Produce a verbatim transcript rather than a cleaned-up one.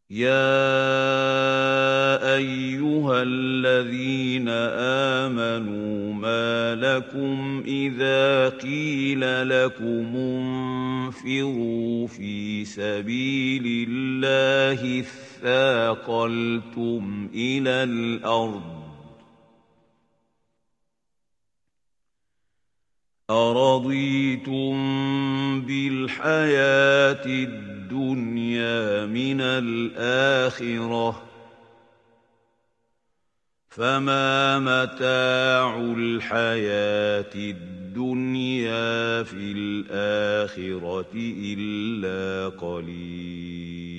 يَا أَيُّهَا الَّذِينَ آمَنُوا مَا لَكُمْ إِذَا قِيلَ لَكُمُ انفِرُوا فِي سَبِيلِ اللَّهِ اثَّاقَلْتُمْ إِلَى الْأَرْضِ أَرَضِيتُم بِالْحَيَاةِ الدُّنْيَا مِنَ الْآخِرَةِ ۚ فَمَا مَتَاعُ الْحَيَاةِ الدُّنْيَا فِي الْآخِرَةِ إِلَّا قَلِيلٌ